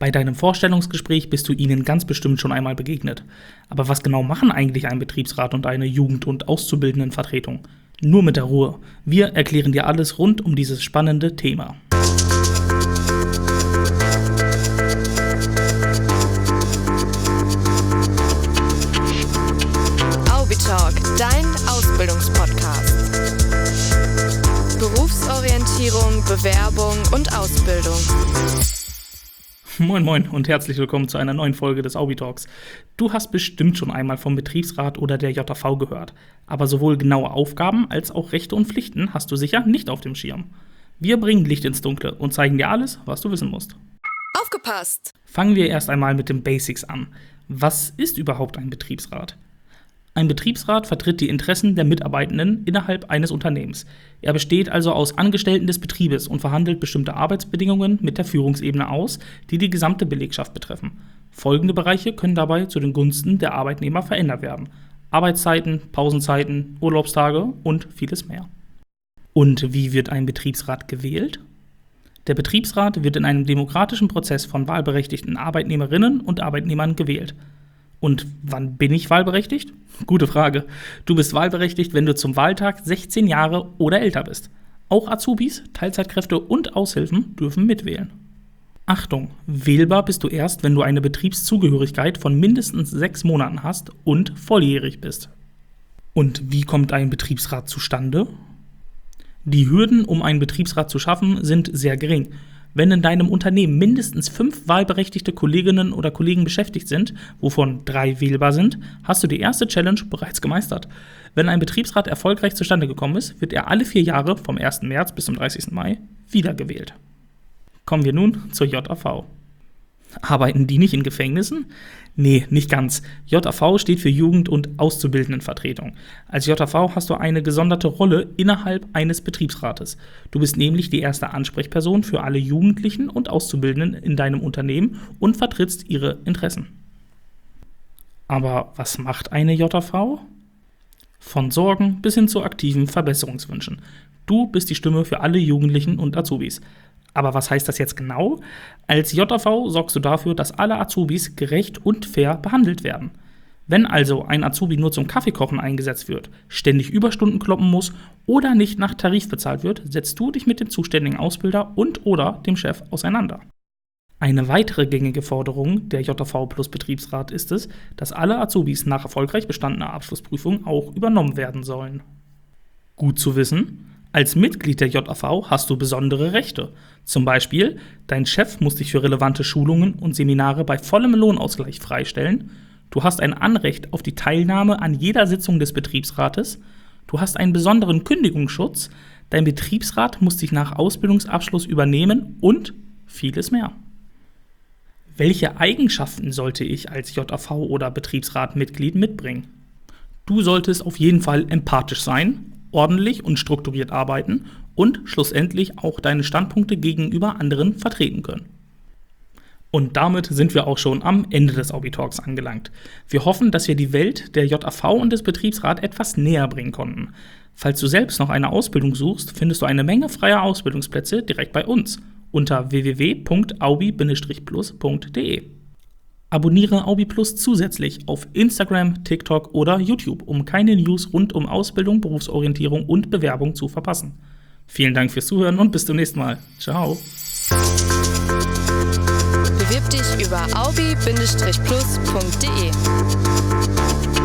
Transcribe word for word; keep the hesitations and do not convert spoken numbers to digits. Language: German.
Bei deinem Vorstellungsgespräch bist du ihnen ganz bestimmt schon einmal begegnet. Aber was genau machen eigentlich ein Betriebsrat und eine Jugend- und Auszubildendenvertretung? Nur mit der Ruhe. Wir erklären dir alles rund um dieses spannende Thema. Aubitalk, dein Ausbildungspodcast. Berufsorientierung, Bewerbung und Ausbildung. Moin moin und herzlich willkommen zu einer neuen Folge des Aubitalks. Du hast bestimmt schon einmal vom Betriebsrat oder der J A V gehört. Aber sowohl genaue Aufgaben als auch Rechte und Pflichten hast du sicher nicht auf dem Schirm. Wir bringen Licht ins Dunkle und zeigen dir alles, was du wissen musst. Aufgepasst! Fangen wir erst einmal mit den Basics an. Was ist überhaupt ein Betriebsrat? Ein Betriebsrat vertritt die Interessen der Mitarbeitenden innerhalb eines Unternehmens. Er besteht also aus Angestellten des Betriebes und verhandelt bestimmte Arbeitsbedingungen mit der Führungsebene aus, die die gesamte Belegschaft betreffen. Folgende Bereiche können dabei zu den Gunsten der Arbeitnehmer verändert werden: Arbeitszeiten, Pausenzeiten, Urlaubstage und vieles mehr. Und wie wird ein Betriebsrat gewählt? Der Betriebsrat wird in einem demokratischen Prozess von wahlberechtigten Arbeitnehmerinnen und Arbeitnehmern gewählt. Und wann bin ich wahlberechtigt? Gute Frage. Du bist wahlberechtigt, wenn du zum Wahltag sechzehn Jahre oder älter bist. Auch Azubis, Teilzeitkräfte und Aushilfen dürfen mitwählen. Achtung, wählbar bist du erst, wenn du eine Betriebszugehörigkeit von mindestens sechs Monaten hast und volljährig bist. Und wie kommt ein Betriebsrat zustande? Die Hürden, um einen Betriebsrat zu schaffen, sind sehr gering. Wenn in deinem Unternehmen mindestens fünf wahlberechtigte Kolleginnen oder Kollegen beschäftigt sind, wovon drei wählbar sind, hast du die erste Challenge bereits gemeistert. Wenn ein Betriebsrat erfolgreich zustande gekommen ist, wird er alle vier Jahre vom ersten März bis zum dreißigsten Mai wiedergewählt. Kommen wir nun zur J A V. Arbeiten die nicht in Gefängnissen? Nee, nicht ganz. J A V steht für Jugend- und Auszubildendenvertretung. Als J A V hast du eine gesonderte Rolle innerhalb eines Betriebsrates. Du bist nämlich die erste Ansprechperson für alle Jugendlichen und Auszubildenden in deinem Unternehmen und vertrittst ihre Interessen. Aber was macht eine J A V? Von Sorgen bis hin zu aktiven Verbesserungswünschen. Du bist die Stimme für alle Jugendlichen und Azubis. Aber was heißt das jetzt genau? Als J A V sorgst du dafür, dass alle Azubis gerecht und fair behandelt werden. Wenn also ein Azubi nur zum Kaffeekochen eingesetzt wird, ständig Überstunden kloppen muss oder nicht nach Tarif bezahlt wird, setzt du dich mit dem zuständigen Ausbilder und oder dem Chef auseinander. Eine weitere gängige Forderung der J A V plus Betriebsrat ist es, dass alle Azubis nach erfolgreich bestandener Abschlussprüfung auch übernommen werden sollen. Gut zu wissen: Als Mitglied der J A V hast du besondere Rechte. Zum Beispiel, dein Chef muss dich für relevante Schulungen und Seminare bei vollem Lohnausgleich freistellen. Du hast ein Anrecht auf die Teilnahme an jeder Sitzung des Betriebsrates. Du hast einen besonderen Kündigungsschutz. Dein Betriebsrat muss dich nach Ausbildungsabschluss übernehmen und vieles mehr. Welche Eigenschaften sollte ich als J A V oder Betriebsratmitglied mitbringen? Du solltest auf jeden Fall empathisch sein, ordentlich und strukturiert arbeiten und schlussendlich auch deine Standpunkte gegenüber anderen vertreten können. Und damit sind wir auch schon am Ende des Aubitalks angelangt. Wir hoffen, dass wir die Welt der J A V und des Betriebsrats etwas näher bringen konnten. Falls du selbst noch eine Ausbildung suchst, findest du eine Menge freier Ausbildungsplätze direkt bei uns unter w w w punkt aubi plus punkt d e. Abonniere AubiPlus zusätzlich auf Instagram, TikTok oder YouTube, um keine News rund um Ausbildung, Berufsorientierung und Bewerbung zu verpassen. Vielen Dank fürs Zuhören und bis zum nächsten Mal. Ciao. Bewirb dich über aubi plus punkt d e.